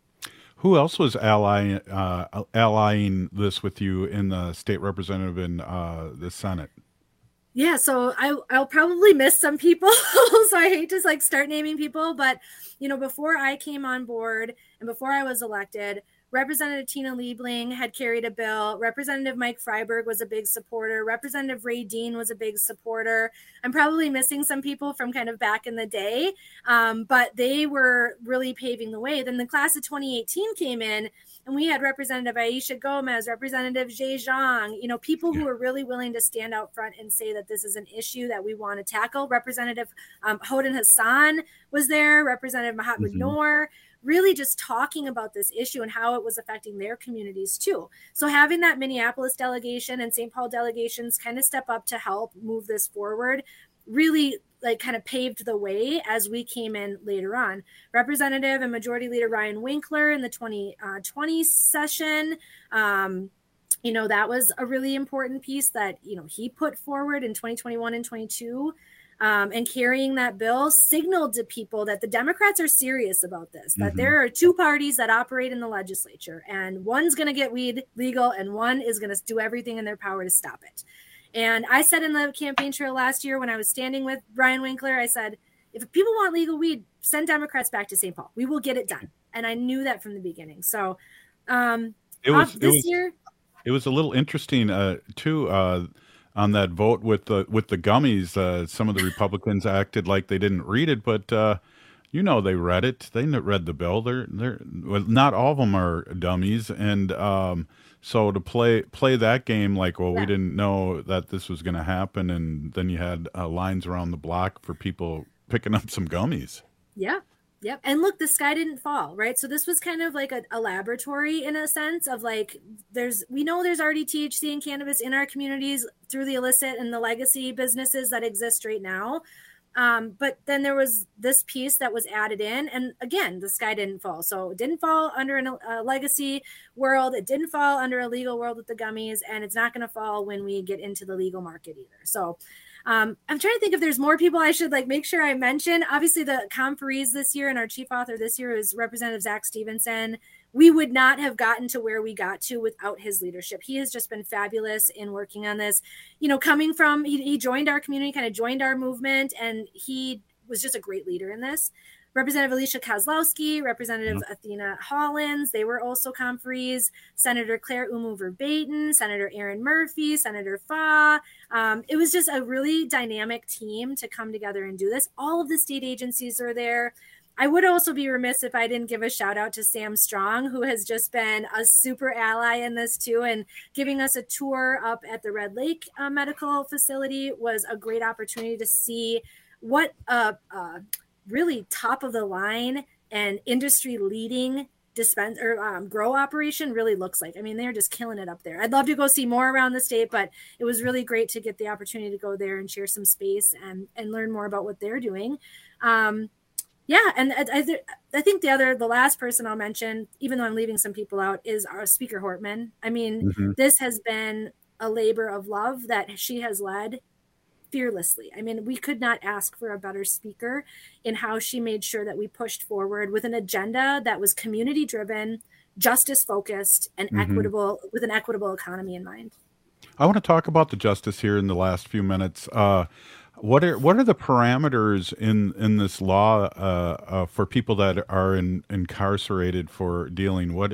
Who else was allying uh, allying this with you in the state representative in uh, the Senate? Yeah, so I, I'll probably miss some people, so I hate to like start naming people, but you know, before I came on board and before I was elected, Representative Tina Liebling had carried a bill. Representative Mike Freiberg was a big supporter. Representative Ray Dean was a big supporter. I'm probably missing some people from kind of back in the day, um, but they were really paving the way. Then the class of twenty eighteen came in, and we had Representative Aisha Gomez, Representative Zhe Zhang, you know, people who were really willing to stand out front and say that this is an issue that we want to tackle. Representative um, Hoden Hassan was there, Representative Mahatma Mhm. Noor, really just talking about this issue and how it was affecting their communities too. So having that Minneapolis delegation and Saint Paul delegations kind of step up to help move this forward really like kind of paved the way as we came in later on. Representative and Majority Leader Ryan Winkler in the twenty twenty session, um, you know, that was a really important piece that, you know, he put forward in twenty twenty-one and twenty-two. Um, and carrying that bill signaled to people that the Democrats are serious about this, that Mhm. there are two parties that operate in the legislature, and one's going to get weed legal and one is going to do everything in their power to stop it. And I said in the campaign trail last year when I was standing with Brian Winkler, I said, if people want legal weed, send Democrats back to Saint Paul. We will get it done. And I knew that from the beginning. So um, It was this it was year, it was a little interesting uh, too uh, on that vote with the with the gummies. Uh, some of the Republicans acted like they didn't read it, but uh, you know they read it. They n- read the bill. They're they're well, not all of them are dummies, and um, so to play play that game like, well, we didn't know that this was going to happen, and then you had uh, lines around the block for people picking up some gummies. yeah. Yep. And look, the sky didn't fall, right? So this was kind of like a, a laboratory in a sense of like, there's, we know there's already T H C and cannabis in our communities through the illicit and the legacy businesses that exist right now. Um, but then there was this piece that was added in. And again, the sky didn't fall. So it didn't fall under an, a legacy world. It didn't fall under a legal world with the gummies. And it's not going to fall when we get into the legal market either. So Um, I'm trying to think if there's more people I should like make sure I mention. Obviously, the conferees this year and our chief author this year is Representative Zach Stevenson. We would not have gotten to where we got to without his leadership. He has just been fabulous in working on this. You know, coming from, he, he joined our community, kind of joined our movement, and he was just a great leader in this. Representative Alicia Kozlowski, Representative mm-hmm. Athena Hollins, they were also conferees. Senator Claire Umu Verbaten, Senator Aaron Murphy, Senator Fa. Um, it was just a really dynamic team to come together and do this. All of the state agencies are there. I would also be remiss if I didn't give a shout out to Sam Strong, who has just been a super ally in this too, and giving us a tour up at the Red Lake uh, Medical Facility was a great opportunity to see what uh, uh really top of the line and industry leading dispense or um, grow operation really looks like. I mean, they're just killing it up there. I'd love to go see more around the state, but it was really great to get the opportunity to go there and share some space and, and learn more about what they're doing. Um, yeah. And I, I, th- I think the other, the last person I'll mention, even though I'm leaving some people out, is our Speaker Hortman. I mean, Mhm. this has been a labor of love that she has led fearlessly. I mean, we could not ask for a better speaker in how she made sure that we pushed forward with an agenda that was community driven, justice focused, and Mhm. equitable, with an equitable economy in mind. I want to talk about the justice here in the last few minutes. Uh, what are what are the parameters in in this law uh, uh, for people that are in, incarcerated for dealing? What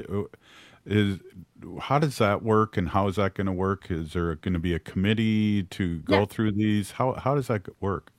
is how does that work, and how is that going to work? Is there going to be a committee to go Yeah. through these? How how does that work?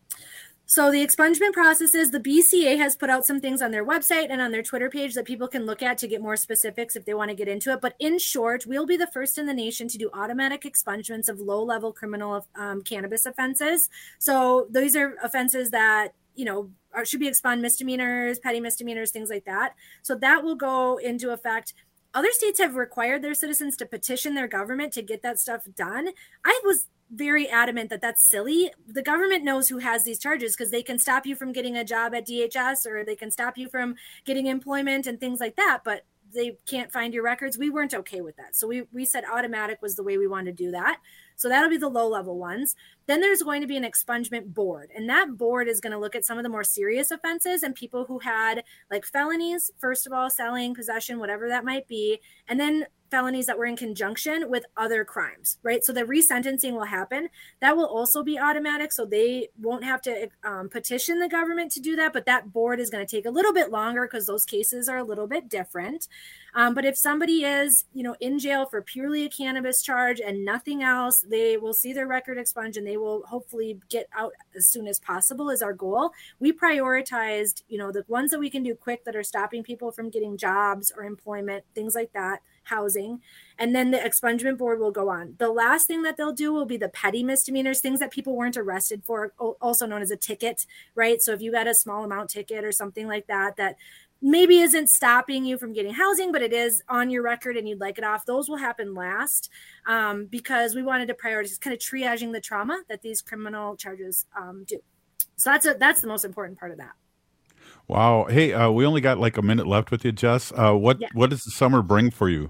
So the expungement processes, the B C A has put out some things on their website and on their Twitter page that people can look at to get more specifics if they want to get into it. But in short, we'll be the first in the nation to do automatic expungements of low-level criminal um, cannabis offenses. So these are offenses that, you know, are, should be expunged, misdemeanors, petty misdemeanors, things like that. So that will go into effect. Other states have required their citizens to petition their government to get that stuff done. I was very adamant that that's silly. The government knows who has these charges because they can stop you from getting a job at D H S, or they can stop you from getting employment and things like that. But they can't find your records. We weren't okay with that. So we, we said automatic was the way we wanted to do that. So that'll be the low level ones. Then there's going to be an expungement board. And that board is going to look at some of the more serious offenses and people who had like felonies, first of all, selling, possession, whatever that might be. And then felonies that were in conjunction with other crimes, right? So the resentencing will happen. That will also be automatic. So they won't have to um, petition the government to do that. But that board is going to take a little bit longer because those cases are a little bit different. Um, but if somebody is, you know, in jail for purely a cannabis charge and nothing else, they will see their record expunged and they will hopefully get out as soon as possible is our goal. We prioritized, you know, the ones that we can do quick that are stopping people from getting jobs or employment, things like that, housing. And then the expungement board will go on. The last thing that they'll do will be the petty misdemeanors, things that people weren't arrested for, also known as a ticket, right? So if you got a small amount ticket or something like that, that maybe isn't stopping you from getting housing, but it is on your record and you'd like it off, those will happen last um, because we wanted to prioritize kind of triaging the trauma that these criminal charges um, do. So that's a, that's the most important part of that. Wow. Hey, uh, we only got like a minute left with you, Jess. Uh, what Yeah. what does the summer bring for you?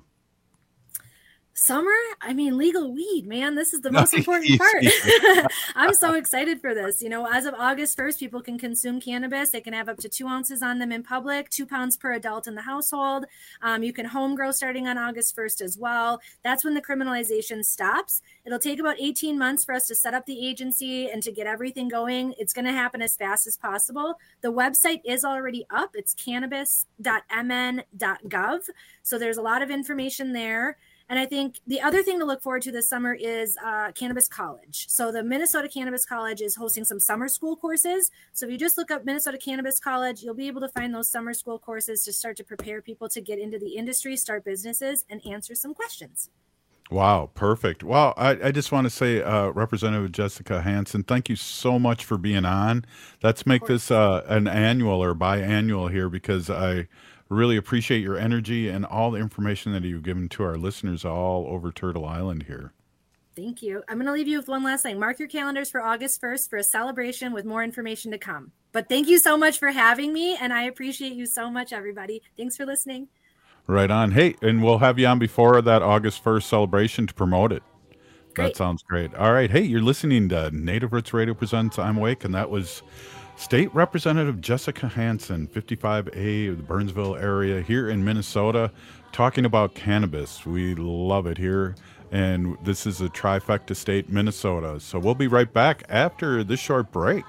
Summer, I mean, legal weed, man. This is the most important part. I'm so excited for this. You know, as of August first, people can consume cannabis. They can have up to two ounces on them in public, two pounds per adult in the household. Um, you can home grow starting on August first as well. That's when the criminalization stops. It'll take about eighteen months for us to set up the agency and to get everything going. It's going to happen as fast as possible. The website is already up. It's cannabis dot m n dot gov. So there's a lot of information there. And I think the other thing to look forward to this summer is uh, Cannabis College. So the Minnesota Cannabis College is hosting some summer school courses. So if you just look up Minnesota Cannabis College, you'll be able to find those summer school courses to start to prepare people to get into the industry, start businesses, and answer some questions. Wow, perfect. Well, I, I just want to say, uh, Representative Jessica Hansen, thank you so much for being on. Let's make this uh, an annual or biannual here because I really appreciate your energy and all the information that you've given to our listeners all over Turtle Island here. Thank you. I'm going to leave you with one last thing. Mark your calendars for August first for a celebration with more information to come. But thank you so much for having me, and I appreciate you so much, everybody. Thanks for listening. Right on. Hey, and we'll have you on before that August first celebration to promote it. Great. That sounds great. All right. Hey, you're listening to Native Roots Radio Presents I'm Wake, and that was State Representative Jessica Hansen, fifty-five A of the Burnsville area here in Minnesota, talking about cannabis. We love it here, and this is a trifecta state, Minnesota. So we'll be right back after this short break.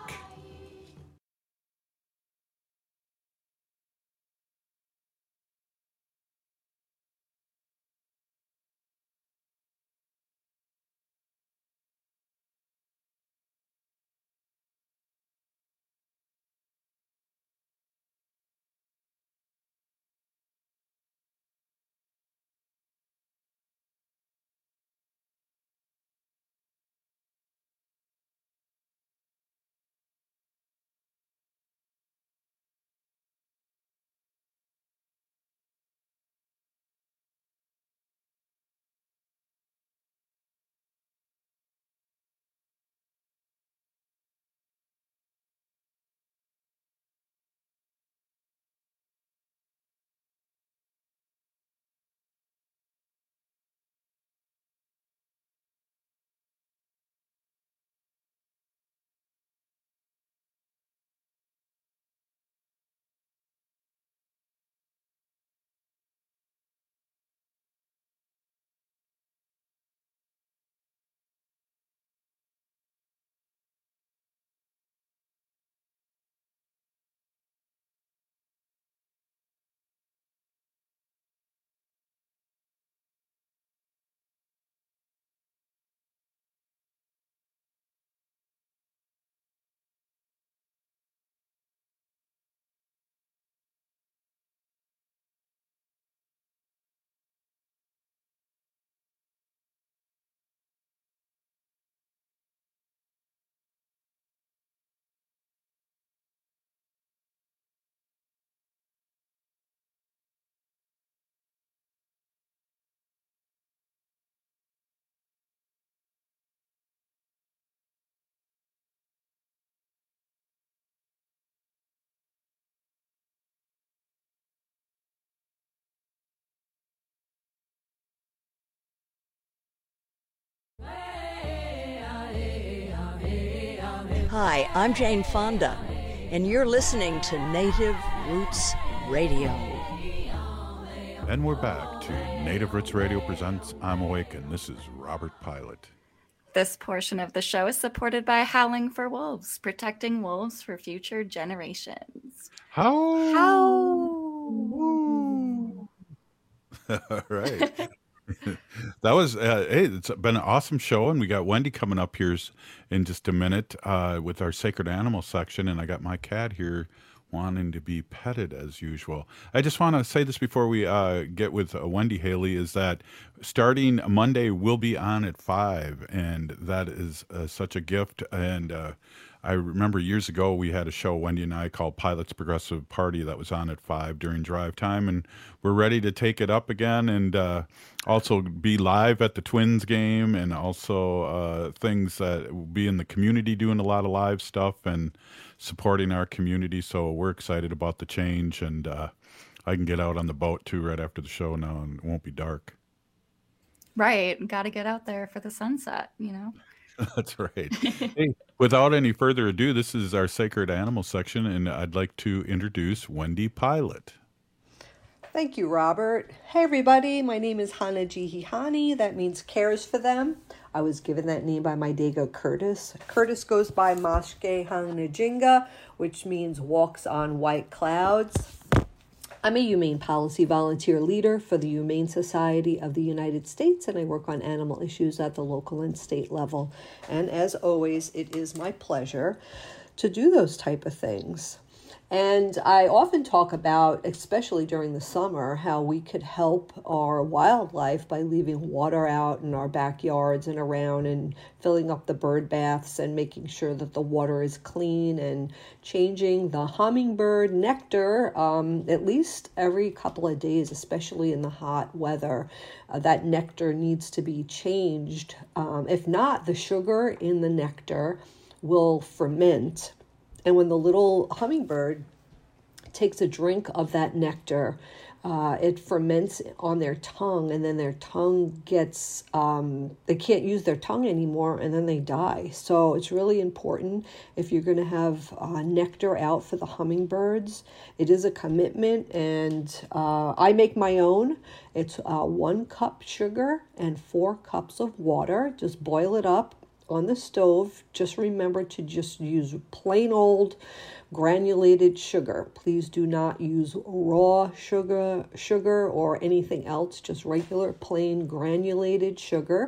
Hi, I'm Jane Fonda, and you're listening to Native Roots Radio. And we're back to Native Roots Radio presents I'm Awake, and this is Robert Pilot. This portion of the show is supported by Howling for Wolves, protecting wolves for future generations. How? How? All right. That was, uh, hey, it's been an awesome show, and we got Wendy coming up here in just a minute uh, with our Sacred Animal section, and I got my cat here wanting to be petted as usual. I just want to say this before we uh, get with uh, Wendy Haley, is that starting Monday we'll be on at five, and that is uh, such a gift. And uh, I remember years ago we had a show, Wendy and I, called Pilot's Progressive Party, that was on at five during drive time, and we're ready to take it up again, and uh, also be live at the Twins game, and also uh, things that will be in the community, doing a lot of live stuff and supporting our community. So we're excited about the change, and uh, I can get out on the boat too right after the show now, and it won't be dark. Right. Got to get out there for the sunset, you know? That's right. Hey, without any further ado, this is our Sacred Animal section, and I'd like to introduce Wendy Pilot. Thank you, Robert. Hey, everybody. My name is Hanajihihani. That means cares for them. I was given that name by my Dago Curtis. Curtis goes by Mashke Hanajinga, which means walks on white clouds. I'm a humane policy volunteer leader for the Humane Society of the United States, and I work on animal issues at the local and state level. And as always, it is my pleasure to do those type of things. And I often talk about, especially during the summer, how we could help our wildlife by leaving water out in our backyards and around, and filling up the bird baths and making sure that the water is clean, and changing the hummingbird nectar um, at least every couple of days, especially in the hot weather. Uh, that nectar needs to be changed. Um, if not, the sugar in the nectar will ferment. And when the little hummingbird takes a drink of that nectar, uh, it ferments on their tongue, and then their tongue gets, um, they can't use their tongue anymore, and then they die. So it's really important, if you're going to have uh, nectar out for the hummingbirds, it is a commitment, and uh, I make my own. It's uh, one cup sugar and four cups of water. Just boil it up on the stove. Just remember to just use plain old granulated sugar. Please do not use raw sugar sugar or anything else, just regular plain granulated sugar.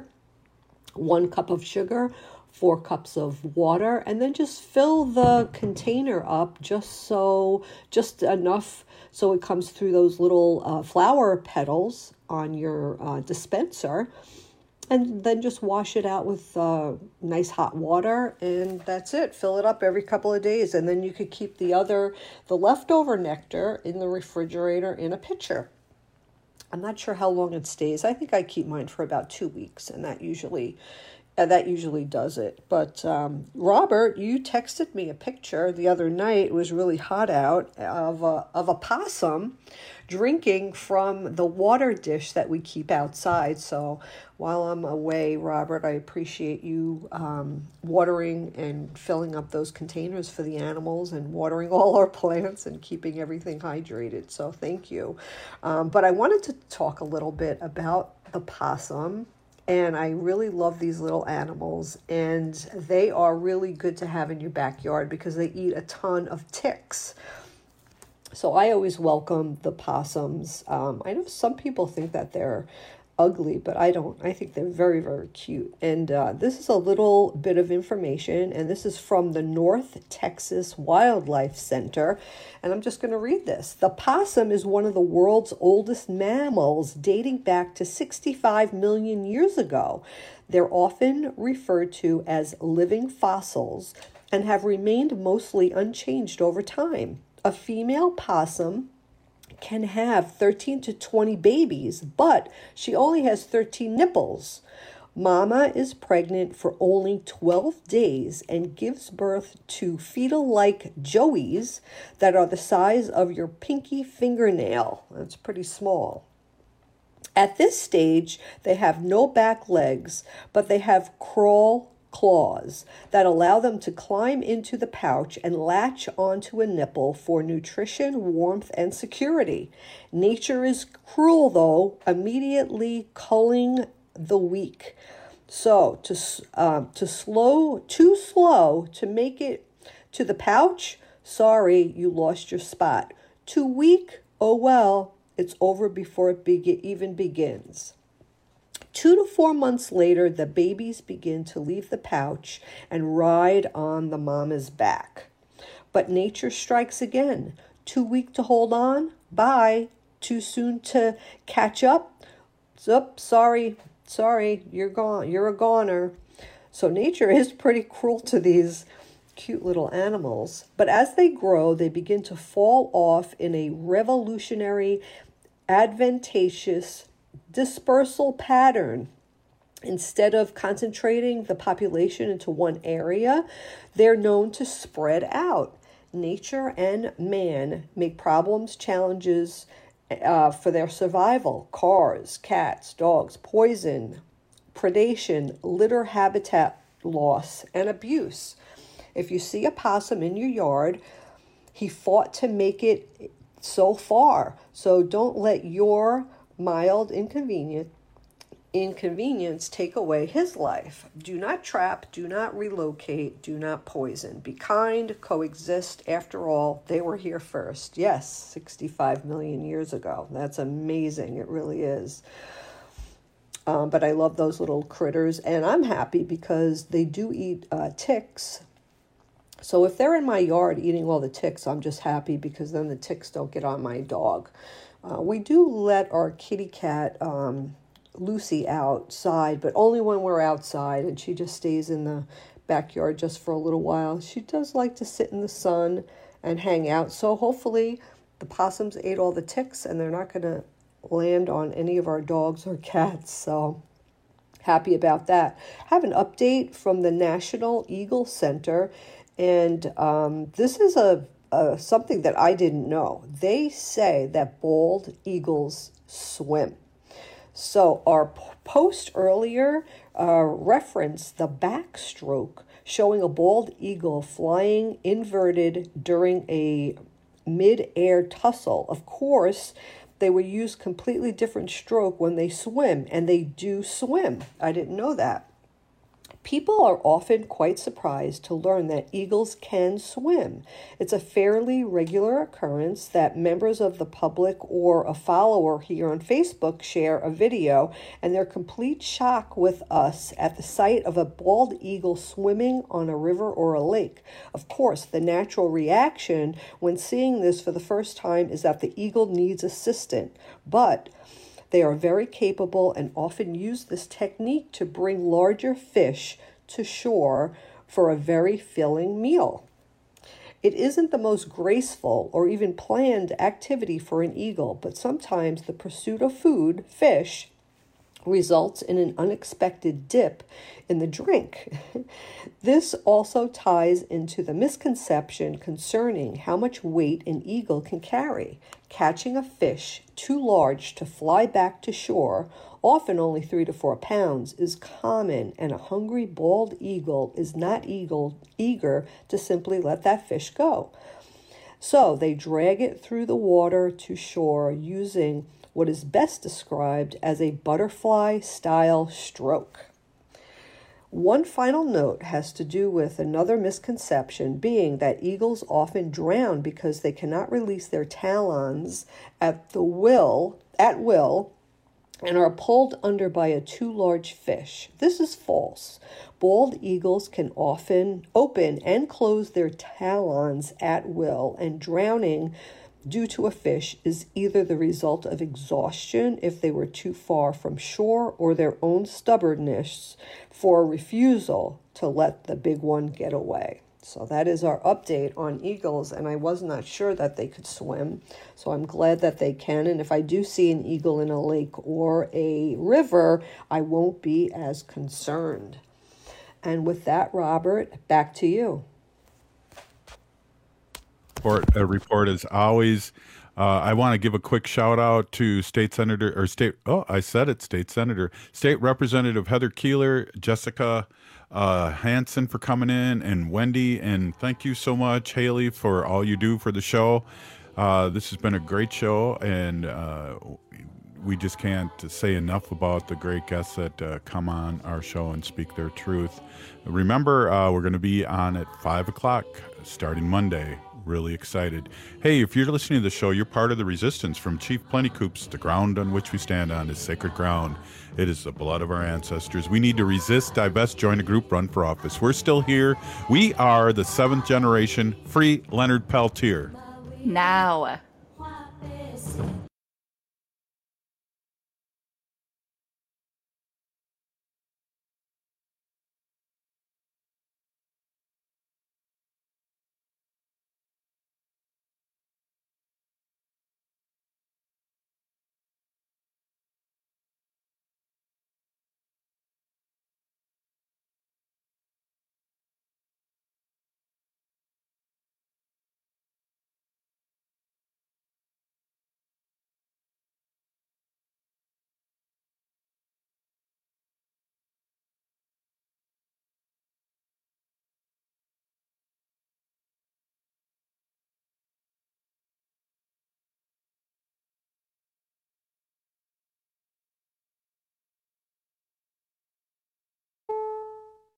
One cup of sugar, four cups of water, and then just fill the container up just so just enough so it comes through those little uh, flower petals on your uh, dispenser. And then just wash it out with uh, nice hot water, and that's it. Fill it up every couple of days, and then you could keep the other, the leftover nectar in the refrigerator in a pitcher. I'm not sure how long it stays. I think I keep mine for about two weeks, and that usually, uh, that usually does it. But um, Robert, you texted me a picture the other night. It was really hot out, of a, of a possum drinking from the water dish that we keep outside. So while I'm away, Robert, I appreciate you um, watering and filling up those containers for the animals, and watering all our plants and keeping everything hydrated. So thank you. Um, but I wanted to talk a little bit about the possum. And I really love these little animals, and they are really good to have in your backyard because they eat a ton of ticks. So I always welcome the possums. Um, I know some people think that they're ugly, but I don't. I think they're very, very cute. And uh, this is a little bit of information, and this is from the North Texas Wildlife Center. And I'm just going to read this. The possum is one of the world's oldest mammals, dating back to sixty-five million years ago. They're often referred to as living fossils and have remained mostly unchanged over time. A female possum can have thirteen to twenty babies, but she only has thirteen nipples. Mama is pregnant for only twelve days and gives birth to fetal-like joeys that are the size of your pinky fingernail. That's pretty small. At this stage, they have no back legs, but they have crawl claws that allow them to climb into the pouch and latch onto a nipple for nutrition, warmth, and security. Nature is cruel, though, immediately culling the weak. So to uh, to slow, too slow to make it to the pouch, sorry, you lost your spot. Too weak, oh well, it's over before it be- even begins. Two to four months later, the babies begin to leave the pouch and ride on the mama's back. But nature strikes again. Too weak to hold on? Bye. Too soon to catch up? Up, sorry, sorry, you're gone. You're a goner. So nature is pretty cruel to these cute little animals. But as they grow, they begin to fall off in a revolutionary, advantageous dispersal pattern. Instead of concentrating the population into one area, they're known to spread out. Nature and man make problems, challenges uh, for their survival. Cars, cats, dogs, poison, predation, litter habitat loss, and abuse. If you see a possum in your yard, he fought to make it so far. So don't let your mild inconvenience inconvenience take away his life. Do not trap, do not relocate, do not poison. Be kind, coexist. After all, they were here first. Yes, sixty-five million years ago. That's amazing. It really is. Um, but I love those little critters, and I'm happy because they do eat uh, ticks. So if they're in my yard eating all the ticks, I'm just happy because then the ticks don't get on my dog. Uh, we do let our kitty cat, um, Lucy, outside, but only when we're outside, and she just stays in the backyard just for a little while. She does like to sit in the sun and hang out, so hopefully the possums ate all the ticks and they're not going to land on any of our dogs or cats, so happy about that. I have an update from the National Eagle Center, and um, this is a Uh, something that I didn't know. They say that bald eagles swim. So our p- post earlier uh, referenced the backstroke showing a bald eagle flying inverted during a mid-air tussle. Of course, they would use completely different stroke when they swim, and they do swim. I didn't know that. People are often quite surprised to learn that eagles can swim. It's a fairly regular occurrence that members of the public or a follower here on Facebook share a video, and they're complete shock with us at the sight of a bald eagle swimming on a river or a lake. Of course, the natural reaction when seeing this for the first time is that the eagle needs assistance, but they are very capable and often use this technique to bring larger fish to shore for a very filling meal. It isn't the most graceful or even planned activity for an eagle, but sometimes the pursuit of food, fish, results in an unexpected dip in the drink. This also ties into the misconception concerning how much weight an eagle can carry. Catching a fish too large to fly back to shore, often only three to four pounds, is common, and a hungry bald eagle is not eagle, eager to simply let that fish go. So they drag it through the water to shore using what is best described as a butterfly-style stroke. One final note has to do with another misconception, being that eagles often drown because they cannot release their talons at the will, at will, and are pulled under by a too large fish. This is false. Bald eagles can often open and close their talons at will, and drowning due to a fish is either the result of exhaustion if they were too far from shore, or their own stubbornness for a refusal to let the big one get away. So that is our update on eagles, and I was not sure that they could swim, so I'm glad that they can. And if I do see an eagle in a lake or a river, I won't be as concerned. And with that, Robert, back to you. Report, a report as always. Uh, I want to give a quick shout out to State Senator or State. Oh, I said it. State Senator, State Representative Heather Keeler, Jessica uh, Hanson for coming in, and Wendy, and thank you so much, Haley, for all you do for the show. Uh, this has been a great show, and uh, we just can't say enough about the great guests that uh, come on our show and speak their truth. Remember, uh, we're going to be on at five o'clock starting Monday. Really excited. Hey, if you're listening to the show, you're part of the resistance. From Chief Plentycoops, the ground on which we stand on is sacred ground. It is the blood of our ancestors. We need to resist, divest, join a group, run for office. We're still here. We are the seventh generation free Leonard Peltier. Now.